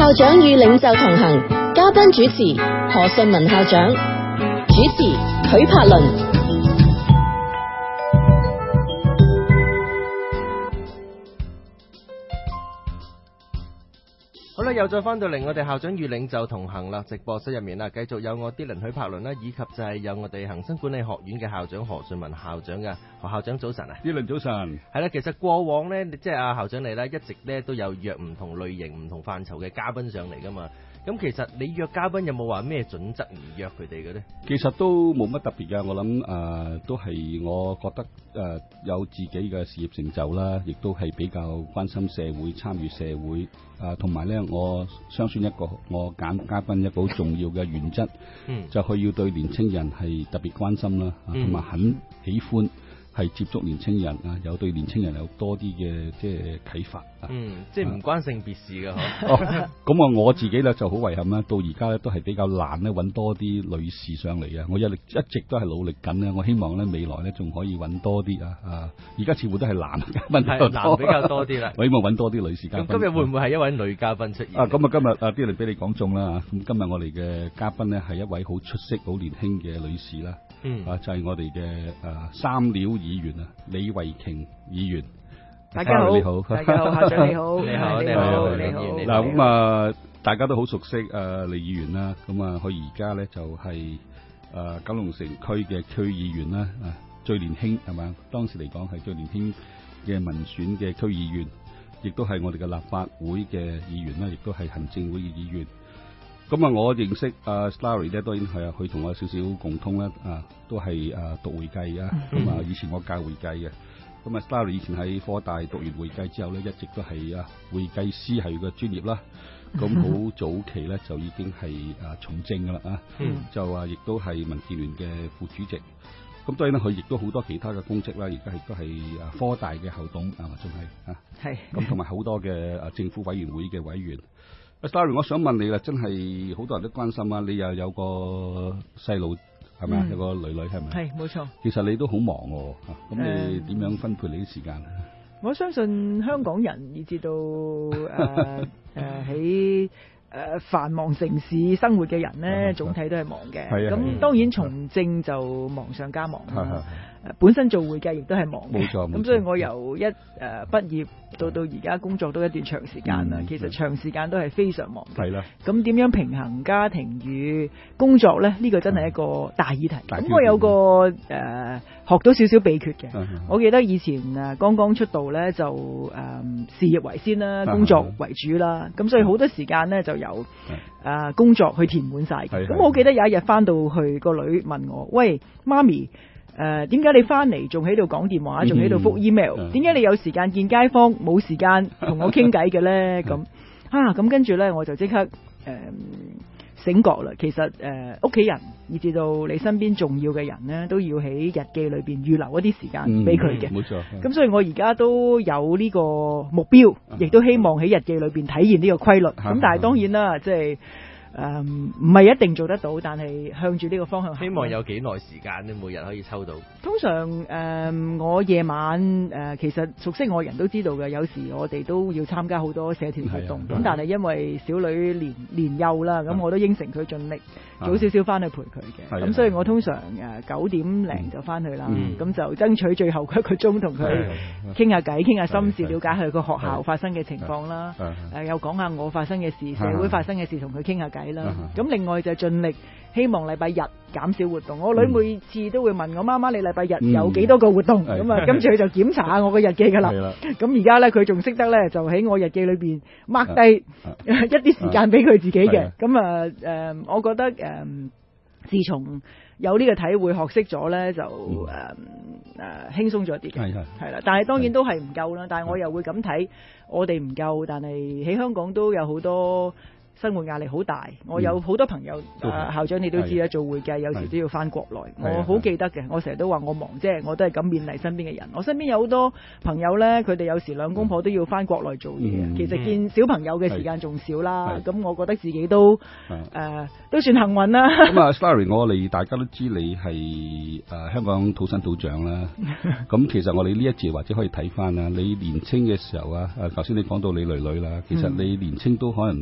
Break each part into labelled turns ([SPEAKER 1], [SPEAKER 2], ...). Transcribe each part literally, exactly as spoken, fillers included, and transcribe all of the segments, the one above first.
[SPEAKER 1] 校長與領袖同行，嘉賓主持何順文校長，主持許柏倫。
[SPEAKER 2] 好啦，又再翻到嚟我哋校長與領袖同行啦，直播室入面啦，繼續有我 Dylan 許柏倫啦，以及就係有我哋恒生管理學院嘅校長何順文校長嘅。何校長早晨啊
[SPEAKER 3] Dylan 早晨。
[SPEAKER 2] 係啦，其實過往呢，即係阿校長你咧，一直咧都有約唔同類型、唔同範疇嘅嘉賓上嚟噶嘛。咁其實你約嘉賓有冇話咩準則唔約佢哋嘅咧？
[SPEAKER 3] 其實都冇乜特別嘅，我諗誒、呃、都係我覺得誒、呃、有自己嘅事業成就啦，亦都係比較關心社會、參與社會啊，同埋咧我相信一個我揀嘉賓一個好重要嘅原則，嗯，就係要對年青人係特別關心啦，同、嗯、埋很喜歡係接觸年青人啊，有對年青人有多啲嘅即係啟發啊。
[SPEAKER 2] 嗯，即係唔關性別事嘅嗬。
[SPEAKER 3] 哦，咁啊我自己咧就好遺憾啦，到而家咧都係比較難咧揾多啲女士上嚟啊。我一力一直都係努力緊咧，我希望咧未來咧仲可以揾多啲啊啊！而家似乎都係男嘉賓係
[SPEAKER 2] 男比較多啲啦。
[SPEAKER 3] 我希望揾多啲女士嘉賓。
[SPEAKER 2] 咁今日會唔會係一位女嘉賓出現？
[SPEAKER 3] 啊，咁啊今日啊啲嚟俾你講中啦。咁今日我哋嘅嘉賓咧係一位好出色、好年輕嘅女士啦。嗯，啊就係、是、我哋嘅誒三料議員啊，李慧瓊議員。
[SPEAKER 4] 大家好，
[SPEAKER 3] 你好，
[SPEAKER 4] 大家好，校長你好，
[SPEAKER 2] 你好，
[SPEAKER 4] 你好，你好。
[SPEAKER 3] 嗱咁啊，大家都好熟悉誒李議員啦。咁啊，佢而家咧就係、是、誒、呃、九龍城區嘅區議員啦。啊，最年輕係嘛？當時嚟講係最年輕嘅民選嘅區議員，亦都係我哋嘅立法會嘅議員啦，亦都係行政會嘅議員。咁啊，我認識阿 Starry 咧，當然係啊，佢同我有少少共通啦，啊，都係啊讀會計啊，咁啊，以前我教會計嘅，咁啊 Starry 以前喺科大讀完會計之後咧，一直都係啊會計師係個專業啦，咁好早期咧就已經係啊從政噶啦啊，就啊亦都係民建聯嘅副主席，咁當然啦，佢亦都好多其他嘅公職啦，而家亦都係啊科大嘅校董啊，仲係啊，係，咁同埋好多嘅啊政府委員會嘅委員。Starry， 我想問你啦，真係好多人都關心啊！你又有個細路係咪啊？有個女女係咪？
[SPEAKER 4] 係，冇錯。
[SPEAKER 3] 其實你都好忙喎，咁你點樣分配你啲時間啊？
[SPEAKER 4] 我相信香港人以至到誒誒喺誒繁忙城市生活嘅人咧，總體都係忙嘅。係啊。咁當然從政就忙上加忙啦。誒本身做會計亦都係忙嘅。冇錯。咁所以我由一誒畢業到到而家工作都一段長時間啦。其實長時間都係非常忙嘅。係啦。咁點樣平衡家庭與工作咧？呢個真係一個大議題。咁我有個誒學到少少秘訣嘅。我記得以前誒剛剛出道咧，就誒事業為先啦，工作為主啦。咁所以好多時間咧就由誒工作去填滿晒。咁我記得有一日翻到去，個女問我：喂，媽咪。誒點解你翻嚟仲喺度講電話，仲喺度覆 email？ 點解你有時間見街坊，冇時間同我傾偈嘅咧？咁啊，咁跟住咧我就即刻誒、呃、醒覺啦。其實誒屋企人以至到你身邊重要嘅人咧，都要喺日記裏邊預留一啲時間俾佢嘅。冇、嗯、錯。咁所以我而家都有呢個目標，亦、嗯、都希望喺日記裏邊體現呢個規律。咁、嗯、但係當然啦，即係。誒唔係一定做得到，但係向住呢個方向行。
[SPEAKER 2] 希望有幾耐時間咧，每日可以抽到。
[SPEAKER 4] 通常誒、呃、我夜晚誒、呃、其實熟悉我人都知道嘅，有時我哋都要參加好多社團活動。咁、啊、但係因為小女年年幼啦，咁、啊、我都應承佢盡力早少少翻去陪佢嘅。咁、啊、所以我通常誒九點零就翻去啦。咁、嗯、就爭取最後一個鐘同佢傾下偈，傾下心事，了解下佢個學校發生嘅情況啦。誒、呃、又講下我發生嘅事，社會發生嘅事，同佢傾下偈。咁、uh-huh. 另外就盡力希望禮拜日減少活動。我女每次都會問我媽媽：你禮拜日有幾多個活動？咁、嗯、啊，跟住佢就檢查下我個日記噶啦。咁而家咧，佢仲識得咧，就喺我日記裏邊 mark 低一啲時間俾佢自己嘅。咁啊，誒、呃，我覺得誒、呃，自從有呢個體會學識咗咧，就誒誒輕鬆咗啲嘅。係係啦，但係當然都係唔夠啦。但係我又會咁睇，我哋唔夠，但係喺香港都有好多。生活壓力好大，我有好多朋友，嗯啊、校長你都知啦，做會計有時都要翻國內。我好記得嘅，我成日都話我忙啫，我都係咁勉勵身邊嘅人。我身邊有好多朋友呢，佢哋有時兩公婆都要翻國內做嘢，嗯，其實見小朋友嘅時間仲少啦。咁我覺得自己都誒、呃、都算幸運啦。
[SPEAKER 3] 咁啊 ，Starry， 我哋大家都知你係誒、呃、香港土生土長啦。咁其實我哋呢一節或者可以睇翻啦，你年青嘅時候啊，誒頭先你講到你女女啦，其實你年青都可能。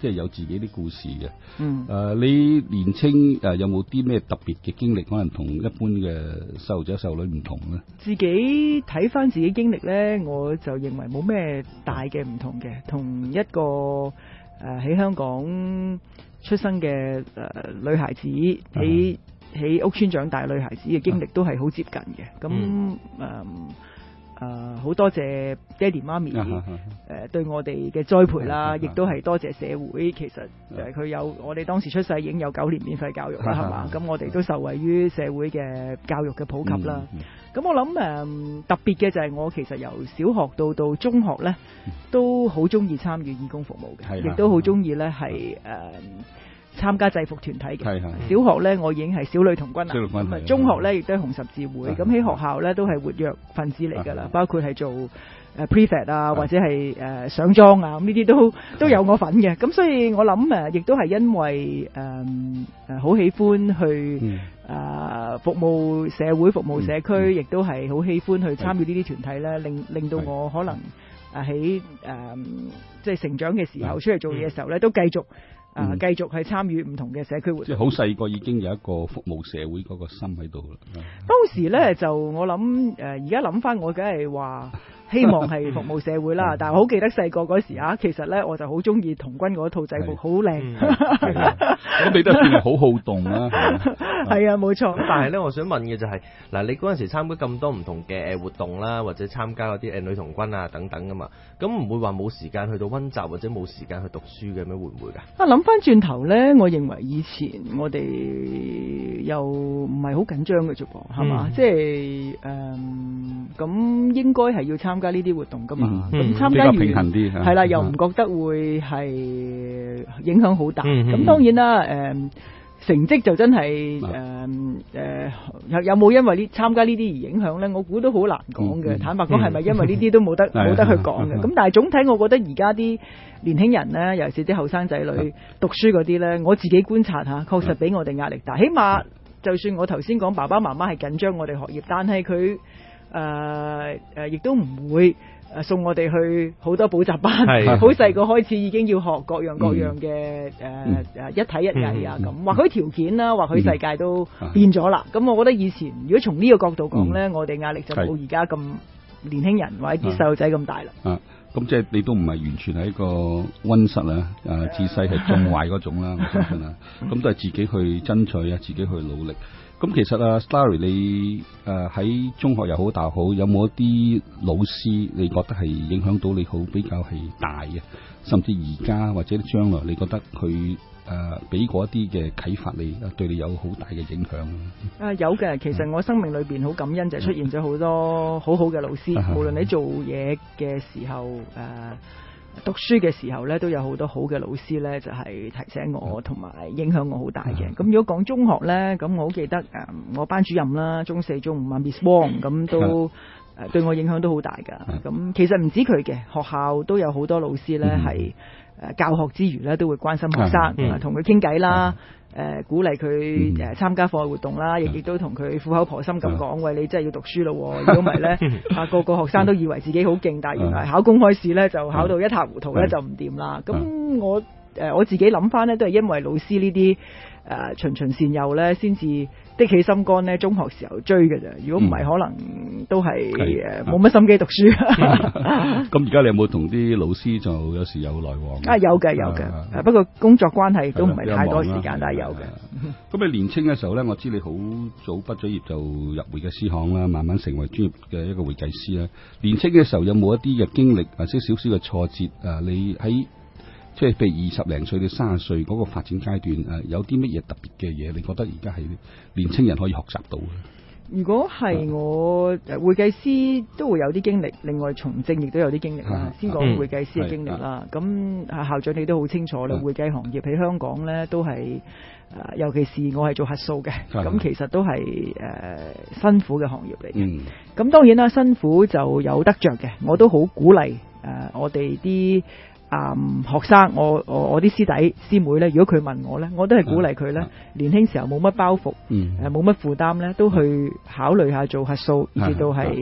[SPEAKER 3] 即係有自己啲故事嘅。
[SPEAKER 4] 嗯。
[SPEAKER 3] 誒、呃，你年青誒、呃、有冇啲咩特別嘅經歷，可能同一般嘅細路仔細路女唔同咧？
[SPEAKER 4] 自己睇翻自己經歷咧，我就認為冇咩大嘅唔同嘅，同一個誒喺、呃、香港出生嘅誒、呃、女孩子喺喺屋村長大嘅女孩子嘅經歷都係好接近嘅。咁誒。誒好多謝爹哋媽咪誒、呃、對我哋嘅栽培啦，亦都係多謝社會。其實誒佢有我哋當時出世已經有九年免費教育啦，係嘛？咁我哋都受惠於社會嘅教育嘅普及啦。咁、嗯、我諗誒、呃、特別嘅就係我其實由小學到到中學咧，都好中意參與義工服務嘅，亦都好中意咧係誒參加制服團體嘅。小學咧我已經係小女童軍啦，咁啊中學咧亦都係紅十字會。咁喺學校咧都係活躍分子嚟㗎啦，包括係做誒 prefect 啊，或者係誒上莊啊，咁呢啲都都有我份嘅。咁所以我諗誒，亦都係因為誒誒好喜歡去誒、呃、服務社會、服務社區，亦都係好喜歡去參與呢啲團體咧，令令到我可能誒喺誒即係成長嘅時候，出嚟做嘢嘅時候咧，都繼續。啊！繼續係參與唔同嘅社區活動，
[SPEAKER 3] 即係好細個已經有一個服務社會嗰個心喺度啦。
[SPEAKER 4] 當時咧就我諗誒，而家諗翻我梗係話希望係服務社會啦。但係我好記得細個嗰時啊，其實咧我就好中意童軍嗰套制服，好靚。
[SPEAKER 3] 咁你都算係好好動啦。
[SPEAKER 4] 係啊，冇錯。
[SPEAKER 2] 但係咧，我想問嘅就係、是、嗱，你嗰陣時參加咁多唔同嘅誒活動啦，或者參加嗰啲誒女童軍啊等等噶嘛，咁唔會話冇時間去到溫習或者冇時間去讀書嘅咩？會唔會㗎？
[SPEAKER 4] 啊，諗翻轉頭咧，我認為以前我哋又唔係好緊張嘅啫噃，係嘛？即係誒，咁、呃、應該係要參加呢啲活動噶嘛？咁、嗯、參加完
[SPEAKER 3] 平衡啲
[SPEAKER 4] 係啦，又唔覺得會係影響好大。咁、嗯、當然啦，誒、呃。成績就真係誒誒有有冇因為呢參加呢啲而影響咧？我估都好難講嘅、嗯。坦白講，係咪因為呢啲都冇得冇、嗯、得去講嘅？咁、嗯、但係總體，我覺得而家啲年輕人咧，尤其是啲後生仔女讀書嗰啲咧，我自己觀察下，確實俾我哋壓力大。起碼就算我頭先講爸爸媽媽係緊張我哋學業，但係佢誒誒亦都唔會。誒送我哋去好多補習班，好細個開始已經要學各樣各樣嘅誒誒一體一藝啊咁、嗯，或許條件啦，或許世界都變咗啦。咁、嗯、我覺得以前如果從呢個角度講咧、嗯，我哋壓力就冇而家咁年輕人或者啲細路仔咁大啦。啊，咁即係你都唔係完全係一個溫室啊，誒自細係縱壞嗰種啦，我相信啊。咁都係自己去爭取啊，自己去努力。咁其實啊 Starry 你誒喺、呃、中學又好大好，有冇一啲老師你覺得係影響到你好比較係大嘅，甚至而家或者將來你覺得佢誒俾過一啲嘅啟發你，對你有好大嘅影響啊？有嘅，其實我生命裏邊好感恩就出現咗好多好好嘅老師，嗯、無論你做嘢嘅時候誒。呃讀書嘅時候咧，都有好多好嘅老師咧，就係、是、提醒我同埋影響我好大嘅。咁、嗯、如果講中學咧，咁我好記得誒，我班主任啦，中四、中五啊 Miss Wong 咁都誒對我影響都好大噶。咁、嗯、其實唔止佢嘅，學校都有好多老師咧係誒教學之餘咧，都會關心學生，同佢傾偈啦。誒、呃、鼓勵佢誒參加課外活動啦，亦、嗯、亦都同佢苦口婆心咁講、嗯，喂，你真係要讀書咯，如果唔係咧，啊個個學生都以為自己好勁，但係原來考公開試咧就考到一塌糊塗咧、嗯、就唔掂啦。咁、嗯、我誒、呃、我自己諗翻咧，都係因為老師呢啲誒循循善誘咧，先至的起心肝咧，中學時候追嘅啫。如果唔係，可能都係誒冇乜心機讀書。
[SPEAKER 3] 咁而家你有冇同啲老師就有時有來往？
[SPEAKER 4] 啊，有嘅有嘅、啊，不過工作關係都唔係太多時間，但係有嘅。
[SPEAKER 3] 咁你年青嘅時候咧，我知你好早畢咗業就入會計師行啦，慢慢成為專業嘅一個會計師啦。年青嘅時候有冇一啲嘅經歷或者少少嘅挫折啊？你喺即係譬如二十零歲到三十歲嗰個發展階段，誒，有啲乜嘢特別嘅嘢？你覺得而家係年青人可以學習到嘅？如果係我誒會計師都會有啲經歷，另外從政亦都有啲經歷啦。先講會計師嘅經歷啦。咁、嗯、啊校長你都好清楚啦，會計行業喺香港咧都係誒、呃，尤其是我係做核數嘅，咁其實都係誒、呃、辛苦嘅行業嚟嘅。咁、嗯、當然啦，辛苦就有得着嘅，我都好鼓勵誒、呃、我哋啲。啊、嗯！學生，我我我啲師弟師妹咧，如果佢問我咧，我都係鼓勵佢咧、啊。年輕時候冇乜包袱，誒冇乜負擔咧，都去考慮下做核數，以至到係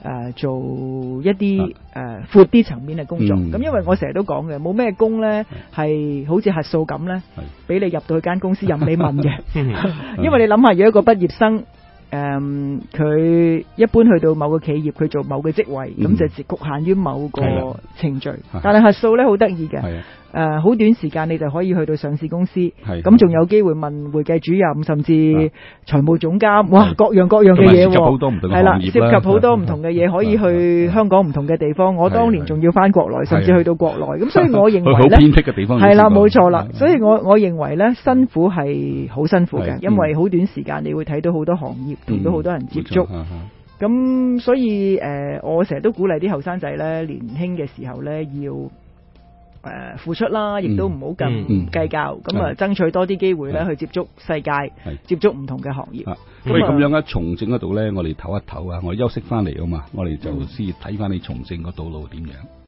[SPEAKER 4] 呃、做一啲誒闊啲層面嘅工作。咁、
[SPEAKER 3] 嗯、
[SPEAKER 4] 因為我成日都講嘅，冇咩工咧係好似核數咁咧，俾你入到去間公司任你問嘅。因為你諗下，如果一個畢業生。誒，佢、um, 一般去到某個企業，佢做某個職位，咁、嗯、就只局限於某個程序。但係核數咧好得意嘅，誒，好、呃、短時間你就可以去到上市公司，咁仲有機會問會計主任，甚至財務總監，哇，各樣各樣嘅嘢喎，係啦，涉及好多唔同嘅嘢，可以去香港唔同嘅地方。我當年仲要翻國內，甚至去到國內，咁所以我認為咧，好偏僻嘅地方，係啦，冇錯啦。所以我我認為咧，辛苦係好辛苦嘅，因為好短時間你會睇到好多行業。同到好多人接觸，咁、嗯、所以誒、呃，我成日都鼓勵啲後生仔咧，年輕嘅時候咧要誒、呃、付出啦，亦都唔好咁計較，咁、嗯、啊、嗯、爭取多啲機會咧去接觸世界，接觸唔同嘅行業。
[SPEAKER 3] 咁咁樣啊，從政嗰度咧，我哋唞一唞啊，我休息翻嚟啊嘛，我哋就先睇翻你從政個道路點樣。